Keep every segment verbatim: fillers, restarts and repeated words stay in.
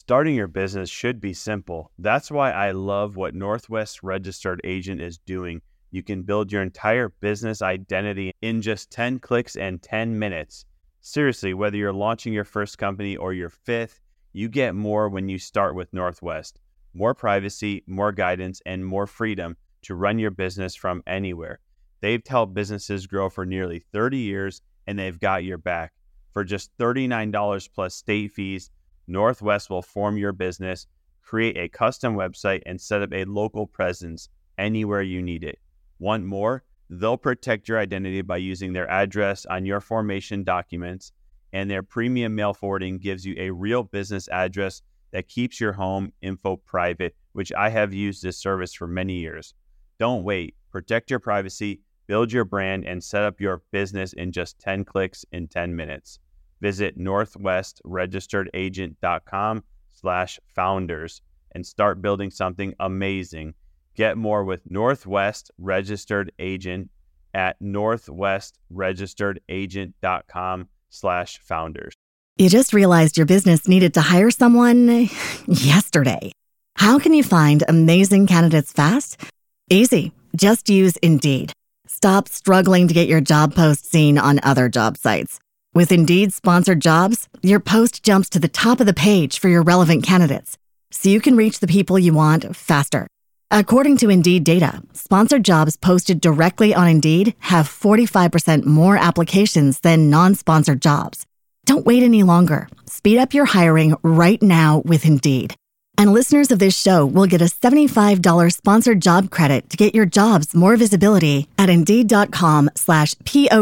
Starting your business should be simple. That's why I love what Northwest Registered Agent is doing. You can build your entire business identity in just ten clicks and ten minutes. Seriously, whether you're launching your first company or your fifth, you get more when you start with Northwest. More privacy, more guidance, and more freedom to run your business from anywhere. They've helped businesses grow for nearly thirty years, and they've got your back. For just thirty-nine dollars plus state fees, Northwest will form your business, create a custom website, and set up a local presence anywhere you need it. Want more? They'll protect your identity by using their address on your formation documents, and their premium mail forwarding gives you a real business address that keeps your home info private, which I have used this service for many years. Don't wait. Protect your privacy, build your brand, and set up your business in just ten clicks in ten minutes. Visit northwestregisteredagent.com slash founders and start building something amazing. Get more with Northwest Registered Agent at northwestregisteredagent.com slash founders. You just realized your business needed to hire someone yesterday. How can you find amazing candidates fast? Easy. Just use Indeed. Stop struggling to get your job post seen on other job sites. With Indeed sponsored jobs, your post jumps to the top of the page for your relevant candidates, so you can reach the people you want faster. According to Indeed data, sponsored jobs posted directly on Indeed have forty-five percent more applications than non-sponsored jobs. Don't wait any longer. Speed up your hiring right now with Indeed. And listeners of this show will get a seventy-five dollars sponsored job credit to get your jobs more visibility at Indeed.com slash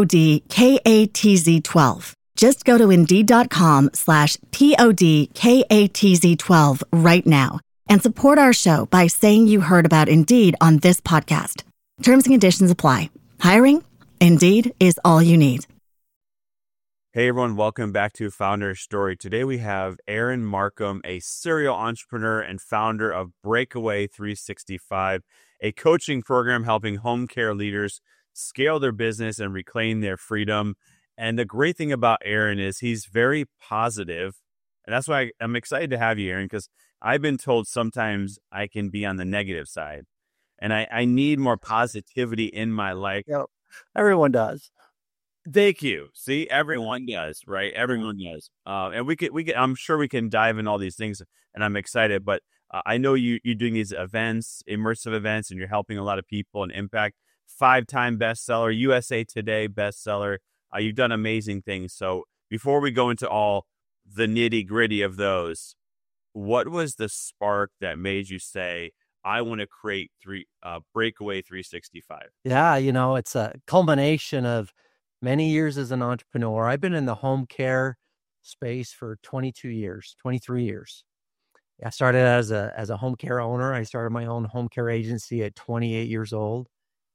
P-O-D-K-A-T-Z-12. Just go to Indeed.com slash P-O-D-K-A-T-Z-12 right now and support our show by saying you heard about Indeed on this podcast. Terms and conditions apply. Hiring? Indeed is all you need. Hey everyone, welcome back to Founder Story. Today we have Aaron Markham, a serial entrepreneur and founder of Breakaway three sixty-five, a coaching program helping home care leaders scale their business and reclaim their freedom. And the great thing about Aaron is he's very positive, and that's why I'm excited to have you, Aaron, because I've been told sometimes I can be on the negative side, and I, I need more positivity in my life. Yep. Everyone does. Thank you. See, everyone does, right? Everyone does. Uh, and we could, we could, I'm sure we can dive in all these things, and I'm excited. But uh, I know you, you're doing these events, immersive events, and you're helping a lot of people and impact. Five-time bestseller, U S A Today bestseller. Uh, you've done amazing things. So before we go into all the nitty-gritty of those, what was the spark that made you say, I want to create three uh, Breakaway three sixty-five? Yeah, you know, it's a culmination of many years as an entrepreneur. I've been in the home care space for twenty-two years, twenty-three years. I started as a as a home care owner. I started my own home care agency at twenty-eight years old.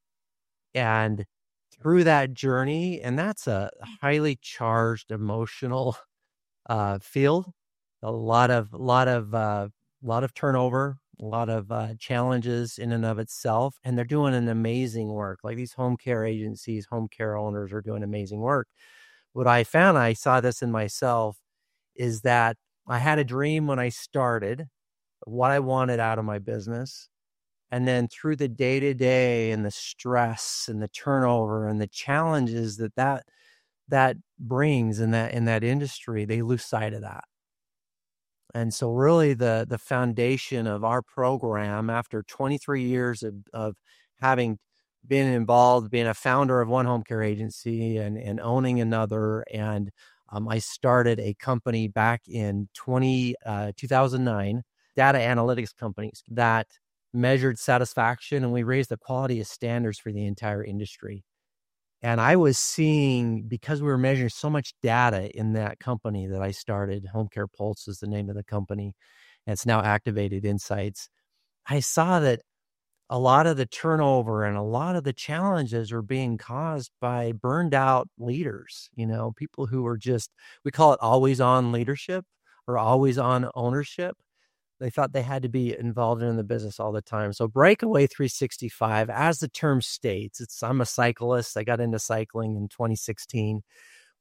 And through that journey, and that's a highly charged emotional uh, field, a lot of lot of uh, lot of turnover, a lot of uh, challenges in and of itself, and they're doing an amazing work. Like these home care agencies, home care owners are doing amazing work. What I found, I saw this in myself, is that I had a dream when I started, what I wanted out of my business. And then through the day-to-day and the stress and the turnover and the challenges that that, that brings in that, in that industry, they lose sight of that. And so really the, the foundation of our program, after twenty-three years of, of having been involved, being a founder of one home care agency and, and owning another, and um, I started a company back in twenty, uh, two thousand nine, data analytics companies that measured satisfaction, and we raised the quality of standards for the entire industry. And I was seeing, because we were measuring so much data in that company that I started, Home Care Pulse is the name of the company, and it's now Activated Insights. I saw that a lot of the turnover and a lot of the challenges were being caused by burned out leaders, you know, people who were just, we call it always on leadership or always on ownership. They thought they had to be involved in the business all the time. So Breakaway three sixty-five, as the term states, it's I'm a cyclist. I got into cycling in twenty sixteen.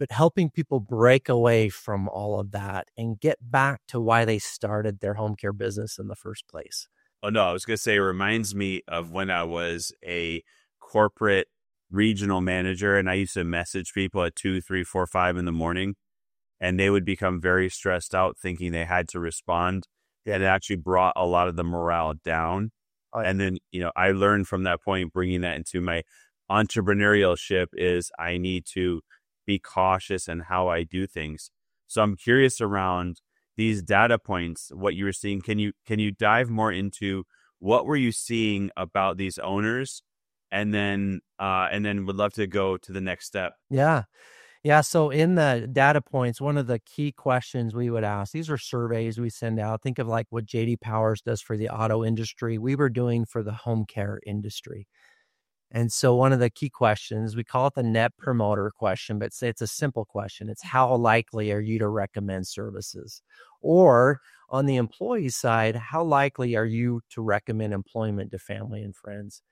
but helping people break away from all of that and get back to why they started their home care business in the first place. Oh, no, I was going to say, it reminds me of when I was a corporate regional manager and I used to message people at two, three, four, five in the morning, and they would become very stressed out thinking they had to respond. And it actually brought a lot of the morale down. Oh, yeah. And then, you know, I learned from that point, bringing that into my entrepreneurial ship, is I need to be cautious in how I do things. So I'm curious around these data points, what you were seeing. Can you can you dive more into what were you seeing about these owners, and then uh, and then would love to go to the next step. Yeah, yeah. So in the data points, one of the key questions we would ask, these are surveys we send out. Think of like what J D Powers does for the auto industry. We were doing for the home care industry. And so one of the key questions, we call it the net promoter question, but say it's a simple question. It's how likely are you to recommend services? Or on the employee side, how likely are you to recommend employment to family and friends?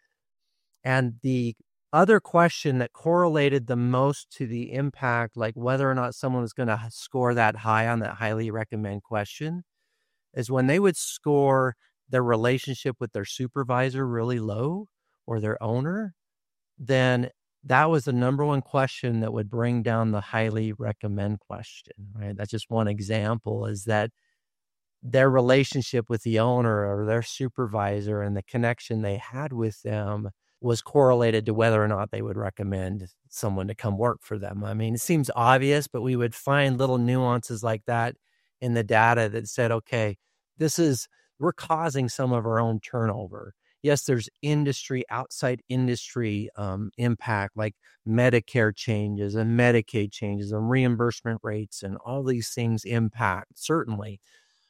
And the other question that correlated the most to the impact, like whether or not someone was going to score that high on that highly recommend question, is when they would score their relationship with their supervisor really low, or their owner, then that was the number one question that would bring down the highly recommend question, right? That's just one example, is that their relationship with the owner or their supervisor and the connection they had with them was correlated to whether or not they would recommend someone to come work for them. I mean, it seems obvious, but we would find little nuances like that in the data that said, okay, this is, we're causing some of our own turnover. Yes, there's industry, outside industry um, impact, like Medicare changes and Medicaid changes and reimbursement rates, and all these things impact, certainly.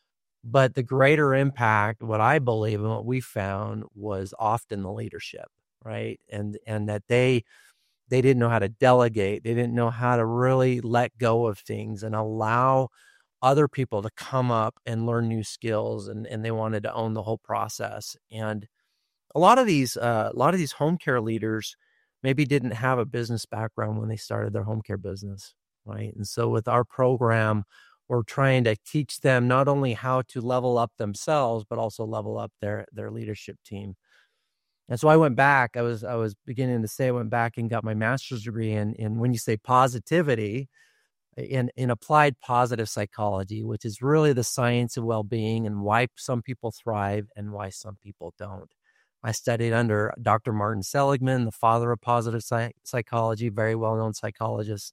But the greater impact, what I believe and what we found, was often the leadership, right? And and that they they didn't know how to delegate. They didn't know how to really let go of things and allow other people to come up and learn new skills, and, and they wanted to own the whole process. And a lot of these, uh, a lot of these home care leaders maybe didn't have a business background when they started their home care business, right? And so with our program, we're trying to teach them not only how to level up themselves, but also level up their their leadership team. And so I went back. I was I was beginning to say I went back and got my master's degree in in when you say positivity, in in applied positive psychology, which is really the science of well-being and why some people thrive and why some people don't. I studied under Doctor Martin Seligman, the father of positive psych- psychology, very well-known psychologist,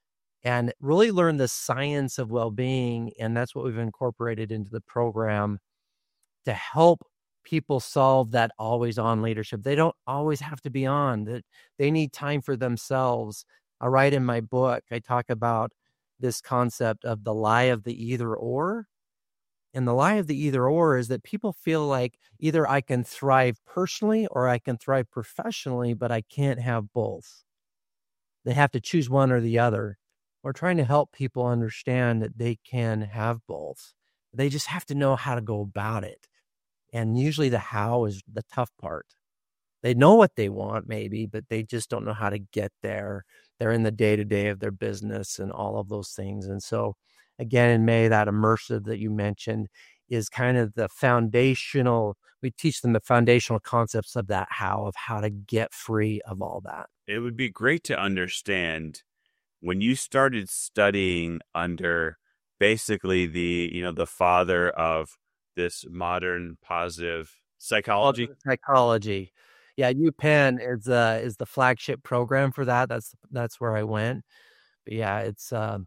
and really learned the science of well-being. And that's what we've incorporated into the program to help people solve that always-on leadership. They don't always have to be on. That they need time for themselves. I write in my book, I talk about this concept of the lie of the either or. And the lie of the either or is that people feel like either I can thrive personally or I can thrive professionally, but I can't have both. They have to choose one or the other. We're trying to help people understand that they can have both. They just have to know how to go about it. And usually the how is the tough part. They know what they want maybe, but they just don't know how to get there. They're in the day-to-day of their business and all of those things. And so again, in May, that immersive that you mentioned is kind of the foundational, we teach them the foundational concepts of that how, of how to get free of all that. It would be great to understand when you started studying under basically the, you know, the father of this modern positive psychology. Psychology. Yeah, UPenn is uh, is the flagship program for that. That's that's where I went. But yeah, it's um,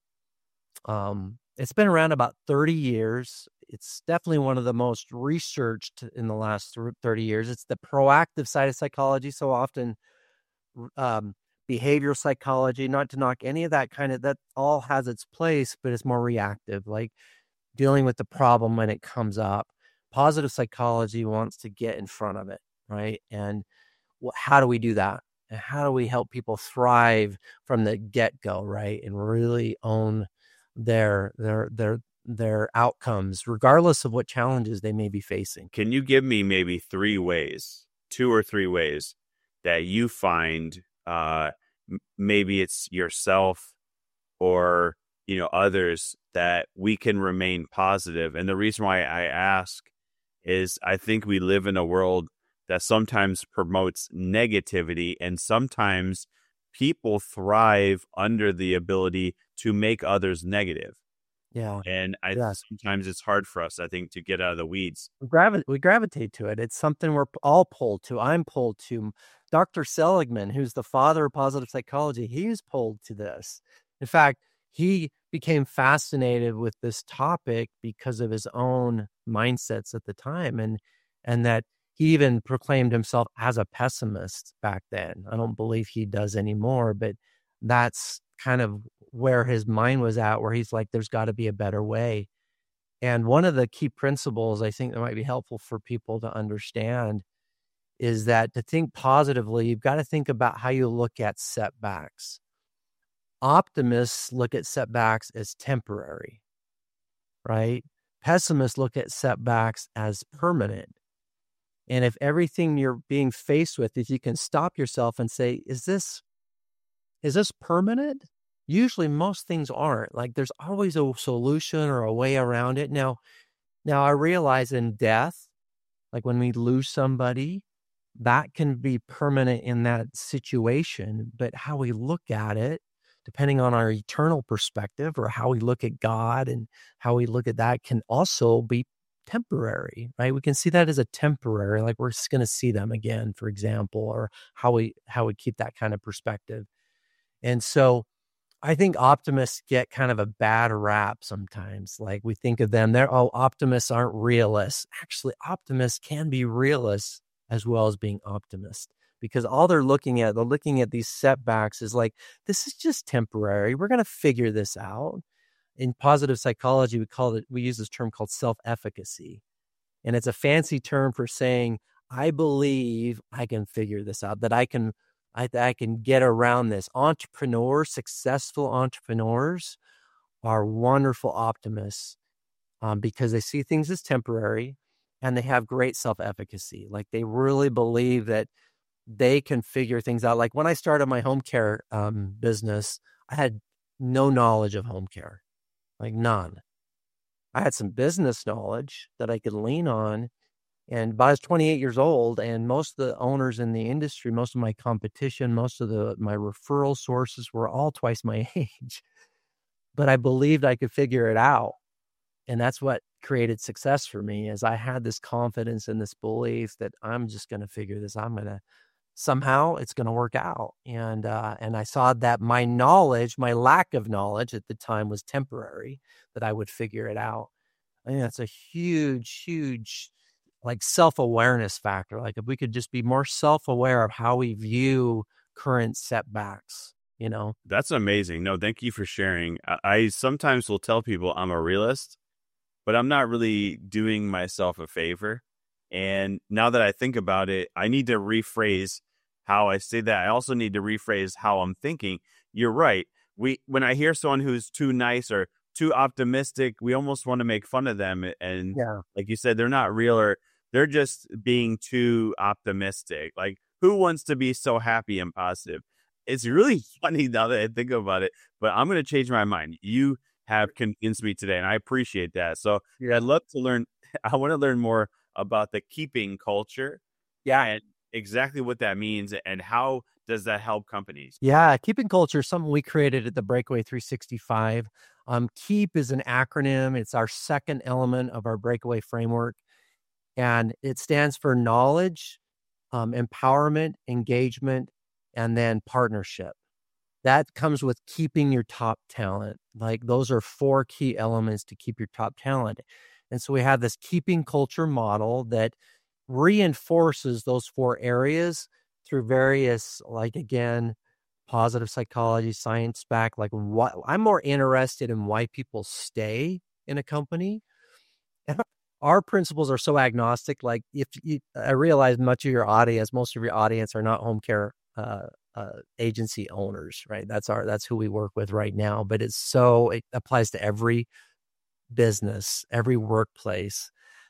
um, it's been around about thirty years. It's definitely one of the most researched in the last thirty years. It's the proactive side of psychology. So often, um, behavioral psychology, not to knock any of that kind of, that all has its place, but it's more reactive, like dealing with the problem when it comes up. Positive psychology wants to get in front of it, right? And wh- how do we do that? And how do we help people thrive from the get-go, right? And really own their their their their outcomes, regardless of what challenges they may be facing. Can you give me maybe three ways, two or three ways that you find, uh, m- maybe it's yourself or, you know, others, that we can remain positive. And the reason why I ask is I think we live in a world that sometimes promotes negativity, and sometimes people thrive under the ability to make others negative. Yeah. And I Yeah. sometimes it's hard for us, I think, to get out of the weeds. We, gravi- we gravitate to it. It's something we're all pulled to. I'm pulled to. Doctor Seligman, who's the father of positive psychology, he's pulled to this. In fact, he became fascinated with this topic because of his own mindsets at the time, and and that he even proclaimed himself as a pessimist back then. I don't believe he does anymore, but that's kind of where his mind was at, where he's like, there's got to be a better way. And one of the key principles I think that might be helpful for people to understand is that to think positively, you've got to think about how you look at setbacks. Optimists look at setbacks as temporary, right? Pessimists look at setbacks as permanent. And if everything you're being faced with, if you can stop yourself and say, is this, is this permanent? Usually most things aren't. Like there's always a solution or a way around it. Now, now I realize in death, like when we lose somebody, that can be permanent in that situation, but how we look at it, depending on our eternal perspective or how we look at God and how we look at that, can also be temporary, right? We can see that as a temporary, like we're just going to see them again, for example, or how we, how we keep that kind of perspective. And so I think optimists get kind of a bad rap sometimes. Like we think of them, they're, oh, optimists aren't realists. Actually, optimists can be realists as well as being optimists, because all they're looking at, they're looking at these setbacks is like, this is just temporary. We're going to figure this out. In positive psychology, we call it, we use this term called self-efficacy. And it's a fancy term for saying, I believe I can figure this out, that I can, I, I can get around this. Entrepreneurs, successful entrepreneurs are wonderful optimists um, because they see things as temporary and they have great self-efficacy. Like they really believe that they can figure things out. Like when I started my home care um, business, I had no knowledge of home care. Like none. I had some business knowledge that I could lean on. And but I was twenty-eight years old, and most of the owners in the industry, most of my competition, most of the my referral sources were all twice my age. But I believed I could figure it out. And that's what created success for me, is I had this confidence and this belief that I'm just going to figure this. I'm going to somehow it's going to work out. And, uh, and I saw that my knowledge, my lack of knowledge at the time was temporary, that I would figure it out. I think that's a huge, huge, like self-awareness factor. Like if we could just be more self-aware of how we view current setbacks, you know? That's amazing. No, thank you for sharing. I, I sometimes will tell people I'm a realist, but I'm not really doing myself a favor. And now that I think about it, I need to rephrase how I say that. I also need to rephrase how I'm thinking. You're right. We, when I hear someone who's too nice or too optimistic, we almost want to make fun of them. And Yeah. like you said, they're not real, or they're just being too optimistic. Like, who wants to be so happy and positive? It's really funny now that I think about it, but I'm going to change my mind. You have convinced me today, and I appreciate that. So Yeah. I'd love to learn. I want to learn more about the keeping culture. Yeah. And exactly what that means, and how does that help companies? Yeah. Keeping culture is something we created at the Breakaway three sixty-five. Um, KEEP is an acronym. It's our second element of our Breakaway framework. And it stands for knowledge, um, empowerment, engagement, and then partnership. That comes with keeping your top talent. Like those are four key elements to keep your top talent. And so we have this keeping culture model that reinforces those four areas through various, like, again, positive psychology, science back. Like what I'm more interested in why people stay in a company. And our principles are so agnostic. Like if you, I realize much of your audience, most of your audience are not home care uh, uh, agency owners, right? That's our, that's who we work with right now. But it's so, it applies to every business, every workplace,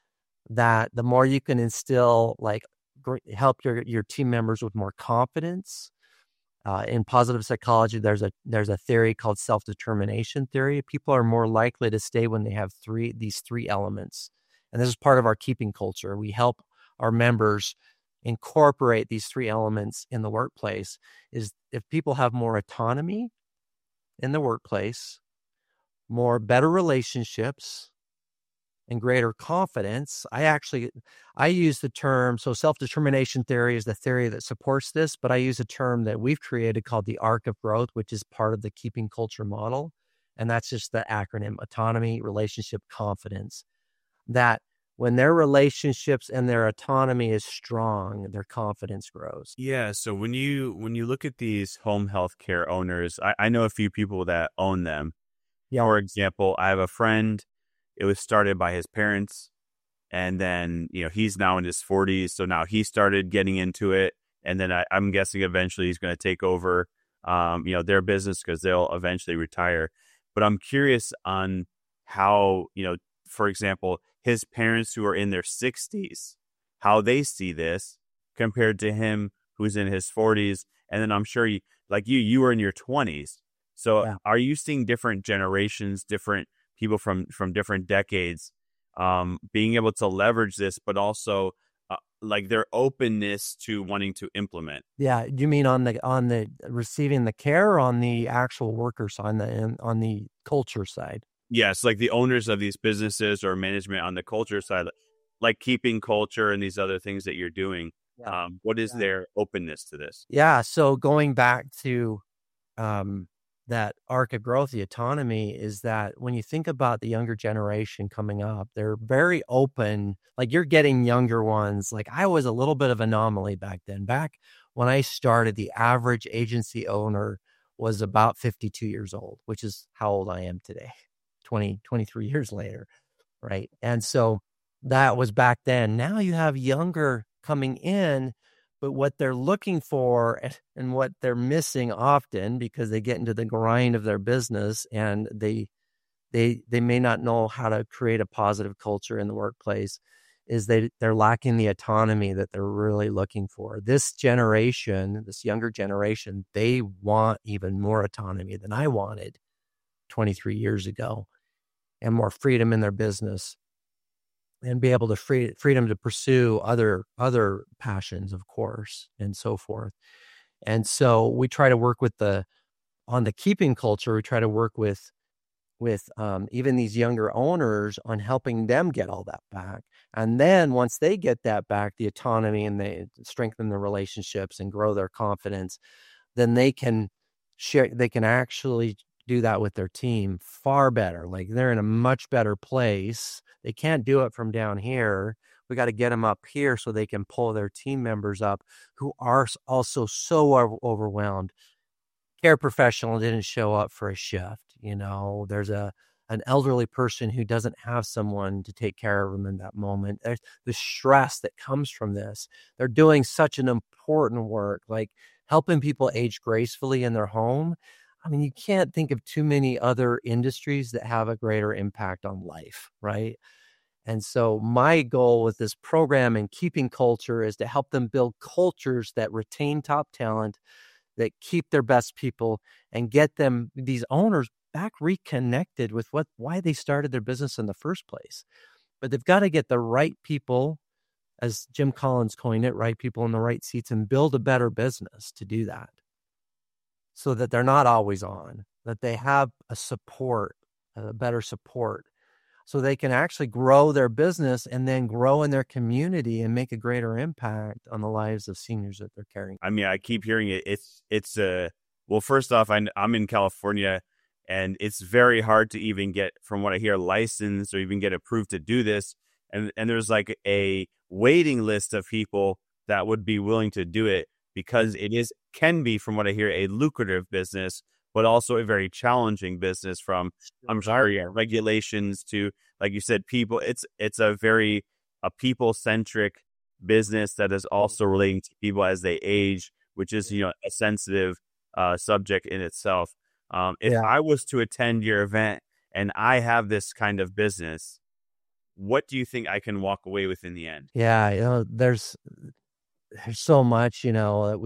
that the more you can instill, like, help your, your team members with more confidence, Uh, in positive psychology, there's a there's a theory called self-determination theory. People are more likely to stay when they have three these three elements. And this is part of our keeping culture. We help our members incorporate these three elements in the workplace. Is if people have more autonomy in the workplace, more better relationships, and greater confidence. I actually, I use the term, so self-determination theory is the theory that supports this, but I use a term that we've created called the arc of growth, which is part of the keeping culture model. And that's just the acronym: autonomy, relationship, confidence. That when their relationships and their autonomy is strong, their confidence grows. Yeah. So when you, when you look at these home health care owners, I, I know a few people that own them. Yeah. For example, I have a friend. It was started by his parents, and then, you know, he's now in his forties. So now he started getting into it. And then I, I'm guessing eventually he's going to take over, um, you know, their business because they'll eventually retire. But I'm curious on how, you know, for example, his parents who are in their sixties, how they see this compared to him who's in his forties. And then I'm sure you, like you, you were in your twenties. So Yeah. are you seeing different generations, different people from, from different decades, um, being able to leverage this, but also uh, like their openness to wanting to implement? Yeah. You mean on the, on the receiving the care, or on the actual worker side, on the, on the culture side? Yes. Like the owners of these businesses or management on the culture side, like keeping culture and these other things that you're doing. Yeah. Um, what is Yeah. their openness to this? Yeah. So going back to, um, that arc of growth, the autonomy, is that when you think about the younger generation coming up, they're very open. Like you're getting younger ones. Like I was a little bit of an anomaly back then. Back when I started, the average agency owner was about fifty-two years old, which is how old I am today, twenty, twenty-three years later. Right. And so that was back then. Now you have younger coming in, but what they're looking for and what they're missing often, because they get into the grind of their business and they they they may not know how to create a positive culture in the workplace, is they they're lacking the autonomy that they're really looking for. This generation, this younger generation, they want even more autonomy than I wanted twenty-three years ago, and more freedom in their business, and be able to free freedom to pursue other other passions, of course, and so forth. And so we try to work with the on the keeping culture. We try to work with with um, even these younger owners on helping them get all that back. And then once they get that back, the autonomy, and they strengthen their relationships and grow their confidence, then they can share. They can actually do that with their team far better. Like they're in a much better place. They can't do it from down here. We got to get them up here so they can pull their team members up who are also so o- overwhelmed. Care professional didn't show up for a shift. You know, there's a an elderly person who doesn't have someone to take care of them in that moment. There's the stress that comes from this. They're doing such an important work, like helping people age gracefully in their home. I mean, you can't think of too many other industries that have a greater impact on life, right? And so my goal with this program and keeping culture is to help them build cultures that retain top talent, that keep their best people, and get them, these owners, back reconnected with what why they started their business in the first place. But they've got to get the right people, as Jim Collins coined it, right people in the right seats, and build a better business to do that, so that they're not always on, that they have a support, a better support, so they can actually grow their business and then grow in their community and make a greater impact on the lives of seniors that they're caring. I mean, I keep hearing it. It's, it's, uh, well, first off, I, I'm in California, and it's very hard to even get, from what I hear, licensed or even get approved to do this. And, and there's like a waiting list of people that would be willing to do it, because it is, can be, from what I hear, a lucrative business, but also a very challenging business from, I'm sure, yeah, regulations to, like you said, people. It's, it's a very, a people-centric business that is also relating to people as they age, which is, you know, a sensitive uh, subject in itself. Um, if Yeah. I was to attend your event and I have this kind of business, what do you think I can walk away with in the end? Yeah, you know, there's there's so much, you know, that we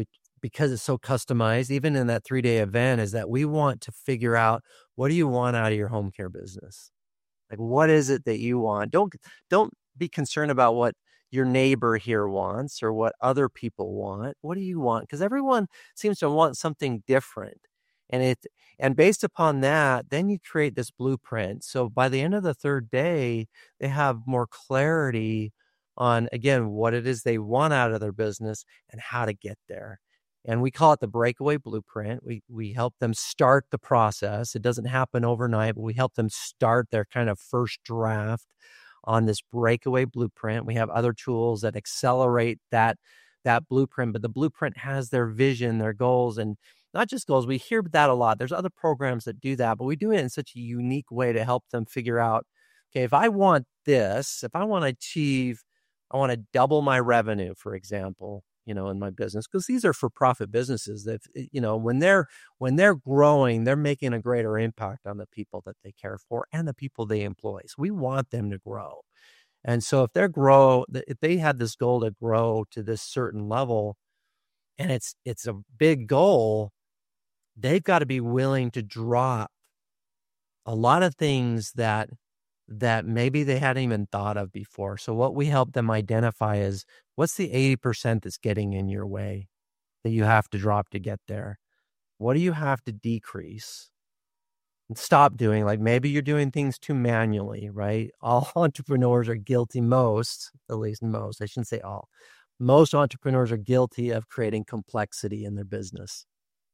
because it's so customized, even in that three-day event, is that we want to figure out, what do you want out of your home care business? Like, what is it that you want? Don't don't be concerned about what your neighbor here wants or what other people want. What do you want? Because everyone seems to want something different. And it and based upon that, then you create this blueprint. So by the end of the third day, they have more clarity on, again, what it is they want out of their business and how to get there. And we call it the breakaway blueprint. We we help them start the process. It doesn't happen overnight, but we help them start their kind of first draft on this breakaway blueprint. We have other tools that accelerate that that blueprint, but the blueprint has their vision, their goals, and not just goals. We hear that a lot. There's other programs that do that, but we do it in such a unique way to help them figure out, okay, if I want this, if I want to achieve, I want to double my revenue, for example, you know, in my business, because these are for-profit businesses that, you know, when they're when they're growing, they're making a greater impact on the people that they care for and the people they employ. So we want them to grow. And so if they're grow, if they had this goal to grow to this certain level, and it's it's a big goal, they've got to be willing to drop a lot of things that that maybe they hadn't even thought of before. So what we help them identify is, what's the eighty percent that's getting in your way that you have to drop to get there? What do you have to decrease and stop doing? Like, maybe you're doing things too manually, right? All entrepreneurs are guilty, most, at least most, I shouldn't say all. Most entrepreneurs are guilty of creating complexity in their business.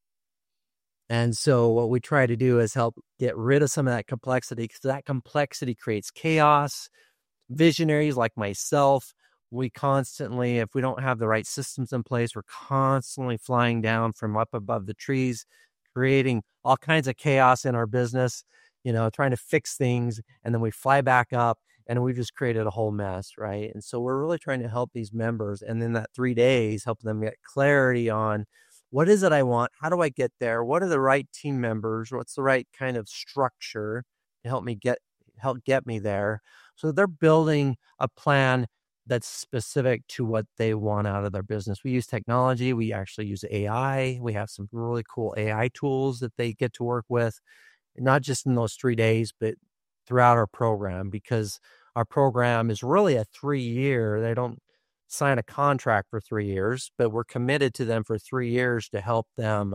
And so what we try to do is help get rid of some of that complexity, because that complexity creates chaos. Visionaries like myself, we constantly, if we don't have the right systems in place, we're constantly flying down from up above the trees, creating all kinds of chaos in our business, you know, trying to fix things. And then we fly back up and we've just created a whole mess, right? And so we're really trying to help these members. And then that three days, help them get clarity on, what is it I want? How do I get there? What are the right team members? What's the right kind of structure to help me get help get me there? So they're building a plan that's specific to what they want out of their business. We use technology. We actually use A I. We have some really cool A I tools that they get to work with, not just in those three days, but throughout our program, because our program is really a three-year. They don't sign a contract for three years, but we're committed to them for three years to help them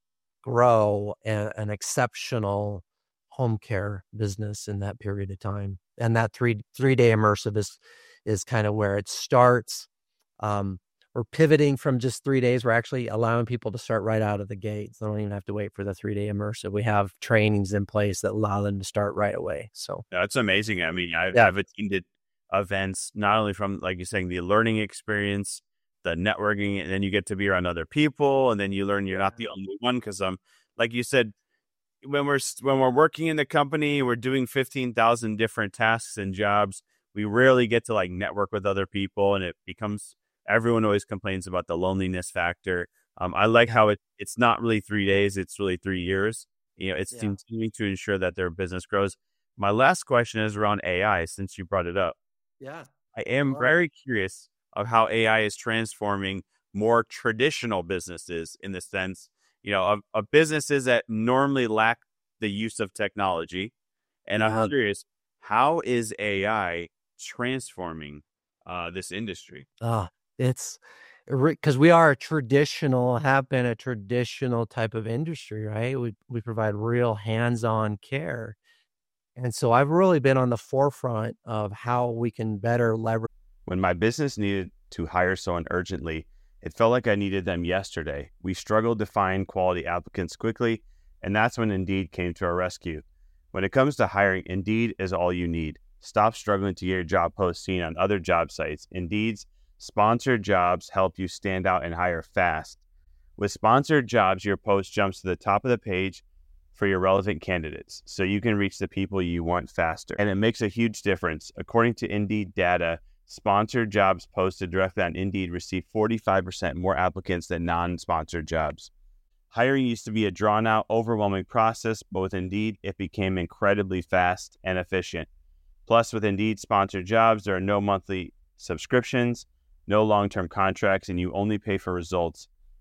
grow a, an exceptional home care business in that period of time. And that three three day immersive is is kind of where it starts. Um, we're pivoting from just three days. We're actually allowing people to start right out of the gates. They don't even have to wait for the three day immersive. We have trainings in place that allow them to start right away. So that's amazing. I mean, I've, yeah. I've attended events, not only from, like you're saying, the learning experience, the networking, and then you get to be around other people, and then you learn you're not the only one. Because um, like you said, when we're when we're working in the company, we're doing fifteen thousand different tasks and jobs. We rarely get to like network with other people, and it becomes, everyone always complains about the loneliness factor. Um, I like how it it's not really three days; it's really three years. You know, it's yeah. continuing to ensure that their business grows. My last question is around A I, since you brought it up. Yeah, I am sure. very curious of how A I is transforming more traditional businesses, in the sense, you know, of, of businesses that normally lack the use of technology. And Yeah. I'm curious, how is A I transforming uh, this industry? Oh, it's because we are a traditional, have been a traditional type of industry, right? We we provide real hands-on care. And so I've really been on the forefront of how we can better leverage. When my business needed to hire someone urgently, it felt like I needed them yesterday. We struggled to find quality applicants quickly, and that's when Indeed came to our rescue. When it comes to hiring, Indeed is all you need. Stop struggling to get your job post seen on other job sites. Indeed's sponsored jobs help you stand out and hire fast. With sponsored jobs, your post jumps to the top of the page for your relevant candidates, so you can reach the people you want faster. And it makes a huge difference. According to Indeed data, sponsored jobs posted directly on Indeed receive forty-five percent more applicants than non-sponsored jobs. Hiring used to be a drawn-out, overwhelming process, but with Indeed, it became incredibly fast and efficient. Plus, with Indeed sponsored jobs, there are no monthly subscriptions, no long-term contracts, and you only pay for results.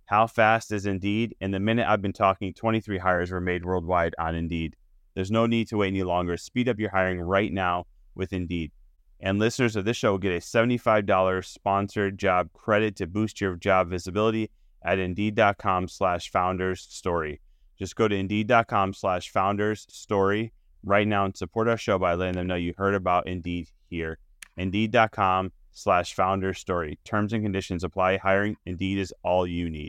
How fast is Indeed? In the minute I've been talking, twenty-three hires were made worldwide on Indeed. There's no need to wait any longer. Speed up your hiring right now with Indeed. And listeners of this show will get a seventy-five dollars sponsored job credit to boost your job visibility at Indeed.com slash founders story. Just go to Indeed.com slash founders story right now and support our show by letting them know you heard about Indeed here. Indeed.com slash founders story. Terms and conditions apply. Hiring Indeed is all you need.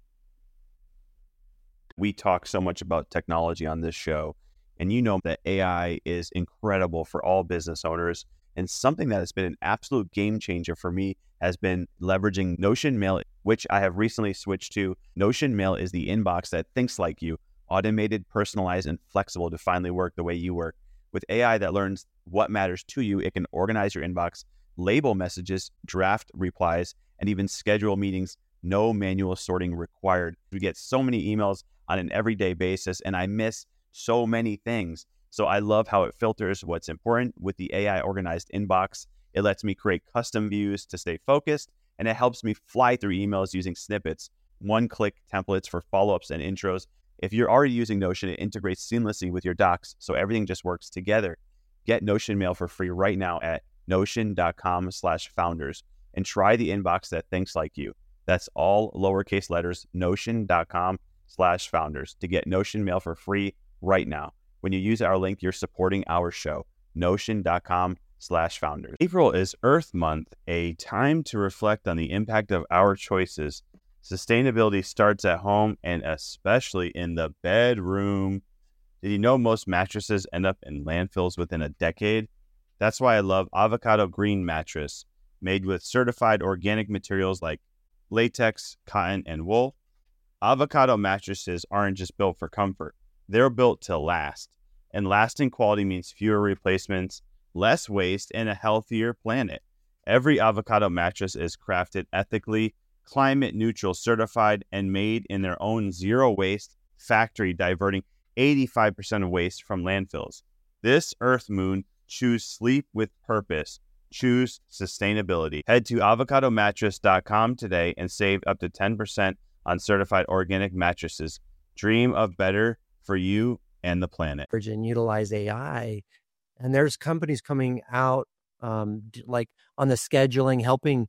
We talk so much about technology on this show, and you know that A I is incredible for all business owners. And something that has been an absolute game changer for me has been leveraging Notion Mail, which I have recently switched to. Notion Mail is the inbox that thinks like you, automated, personalized, and flexible to finally work the way you work. With A I that learns what matters to you, it can organize your inbox, label messages, draft replies, and even schedule meetings. No manual sorting required. We get so many emails on an everyday basis, and I miss so many things. So I love how it filters what's important with the A I organized inbox. It lets me create custom views to stay focused, and it helps me fly through emails using snippets, one-click templates for follow-ups and intros. If you're already using Notion, it integrates seamlessly with your docs, so everything just works together. Get Notion Mail for free right now at notion.com slash founders and try the inbox that thinks like you. That's all lowercase letters, notion.com slash founders to get Notion Mail for free right now. When you use our link, you're supporting our show, notion.com slash founders. April is Earth Month, a time to reflect on the impact of our choices. Sustainability starts at home and especially in the bedroom. Did you know most mattresses end up in landfills within a decade? That's why I love Avocado Green Mattress, made with certified organic materials like latex, cotton, and wool. Avocado mattresses aren't just built for comfort. They're built to last, and lasting quality means fewer replacements, less waste, and a healthier planet. Every avocado mattress is crafted ethically, climate neutral certified, and made in their own zero waste factory, diverting eighty-five percent of waste from landfills. This Earth Moon, choose sleep with purpose. Choose sustainability. Head to avocado mattress dot com today and save up to ten percent on certified organic mattresses. Dream of better for you and the planet. And utilize A I. And there's companies coming out um, like on the scheduling, helping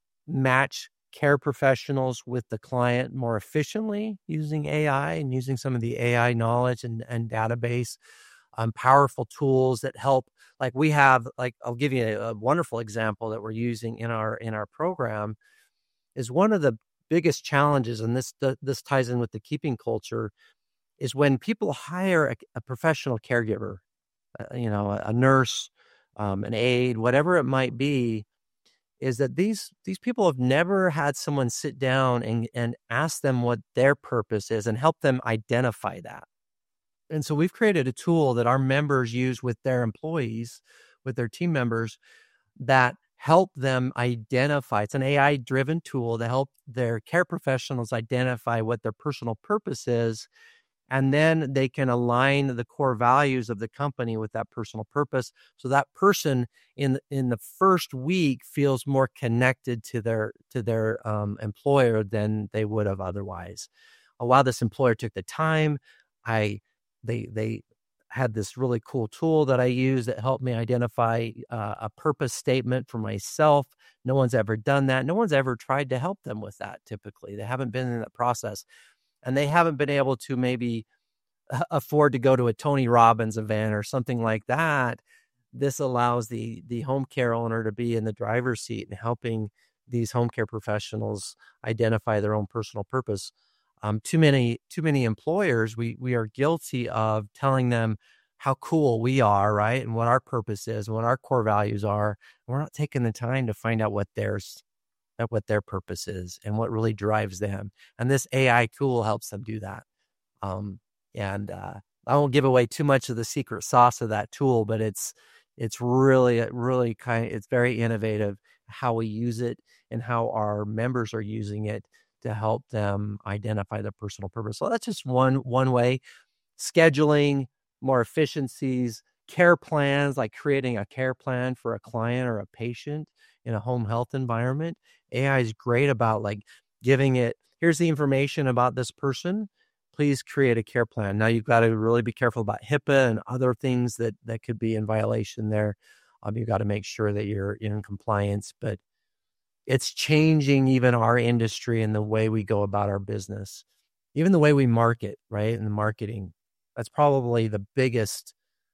match care professionals with the client more efficiently using A I and using some of the A I knowledge and, and database, um, powerful tools that help. Like we have, like I'll give you a, a wonderful example that we're using in our in our program. Is one of the biggest challenges, and this this ties in with the keeping culture, is when people hire a, a professional caregiver, uh, you know, a, a nurse, um, an aide, whatever it might be, is that these these people have never had someone sit down and, and ask them what their purpose is and help them identify that. And so we've created a tool that our members use with their employees, with their team members, that help them identify. It's an A I-driven tool to help their care professionals identify what their personal purpose is. And then they can align the core values of the company with that personal purpose. So that person in in the first week feels more connected to their to their um, employer than they would have otherwise. While this employer took the time, I they they had this really cool tool that I use that helped me identify uh, a purpose statement for myself. No one's ever done that. No one's ever tried to help them with that. Typically, they haven't been in that process. And they haven't been able to maybe afford to go to a Tony Robbins event or something like that. This allows the the home care owner to be in the driver's seat and helping these home care professionals identify their own personal purpose. Um, too many too many employers, we we are guilty of telling them how cool we are, right, and what our purpose is, and what our core values are. We're not taking the time to find out what theirs at what their purpose is and what really drives them. And this A I tool helps them do that. Um, and uh, I won't give away too much of the secret sauce of that tool, but it's it's really, really kind of, it's very innovative how we use it and how our members are using it to help them identify their personal purpose. So that's just one one way. Scheduling, more efficiencies, care plans, like creating a care plan for a client or a patient in a home health environment. A I is great about like giving it here's the information about this person. Please create a care plan. Now, you've got to really be careful about HIPAA and other things that, that could be in violation there. Um, you've got to make sure that you're in compliance, but it's changing even our industry and the way we go about our business, even the way we market, right? And the marketing. That's probably the biggest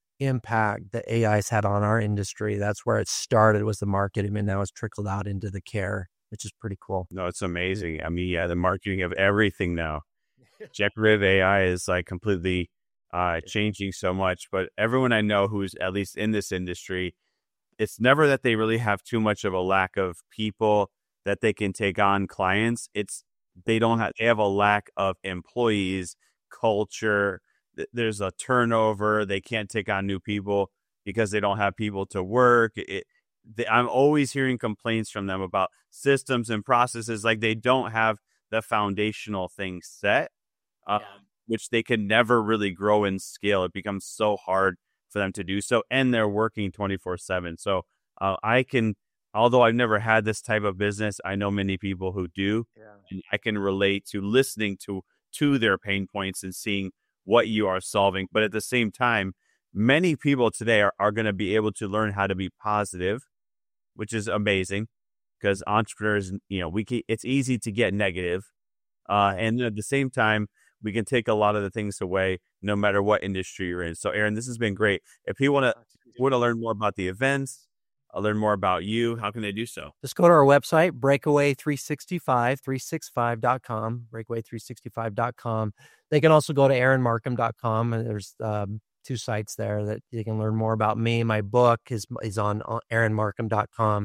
impact that A I has had on our industry. That's where it started, was the marketing, and now it's trickled out into the care, which is pretty cool. No, it's amazing. I mean, yeah, the marketing of everything now. Generative A I is like completely uh, changing so much, but everyone I know who's at least in this industry, it's never that they really have too much of a lack of people that they can take on clients. It's they don't have, they have a lack of employees, culture. There's a turnover. They can't take on new people because they don't have people to work. It, they, I'm always hearing complaints from them about systems and processes. Like they don't have the foundational things set. Um, yeah. Which they can never really grow and scale. It becomes so hard for them to do so. And they're working twenty-four seven. So uh, I can, although I've never had this type of business, I know many people who do. Yeah. And I can relate to listening to, to their pain points and seeing what you are solving. But at the same time, many people today are, are going to be able to learn how to be positive, which is amazing because entrepreneurs, you know, we can, it's easy to get negative. Uh, and at the same time, we can take a lot of the things away no matter what industry you're in. So Aaron, this has been great. If people want to want to learn more about the events, uh, learn more about you, how can they do so? Just go to our website, breakaway three sixty-five, three sixty-five dot com, breakaway three sixty-five dot com. They can also go to aaron markham dot com. And there's um, two sites there that you can learn more about me. My book is is on aaron markham dot com.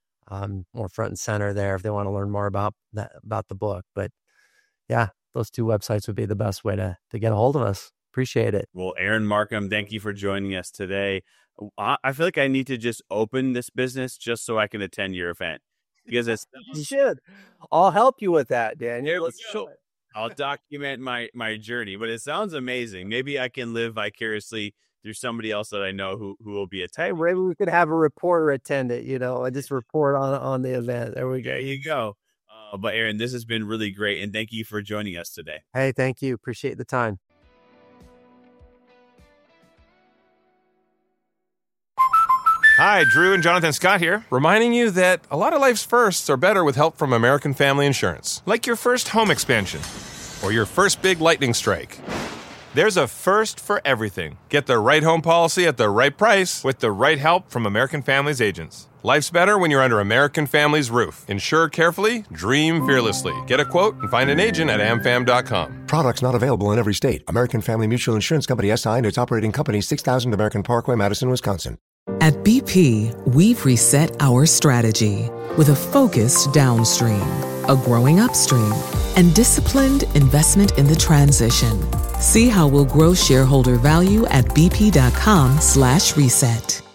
Um, more front and center there if they want to learn more about that, about the book. But yeah, those two websites would be the best way to, to get a hold of us. Appreciate it. Well, Aaron Markham, thank you for joining us today. I, I feel like I need to just open this business just so I can attend your event because it's. You should. I'll help you with that, Daniel. Let's show it. I'll document my, my journey, but it sounds amazing. Maybe I can live vicariously through somebody else that I know who, who will be attending. Hey, maybe we could have a reporter attend it, you know, and just report on, on the event. There we go. There you go. Uh, but Aaron, this has been really great. And thank you for joining us today. Hey, thank you. Appreciate the time. Hi, Drew and Jonathan Scott here, reminding you that a lot of life's firsts are better with help from American Family Insurance. Like your first home expansion or your first big lightning strike. There's a first for everything. Get the right home policy at the right price with the right help from American Family's agents. Life's better when you're under American Family's roof. Insure carefully, dream fearlessly. Get a quote and find an agent at am fam dot com. Products not available in every state. American Family Mutual Insurance Company S I and its operating company, six thousand American Parkway, Madison, Wisconsin. At B P, we've reset our strategy with a focused downstream, a growing upstream, and disciplined investment in the transition. See how we'll grow shareholder value at bp.com slash reset.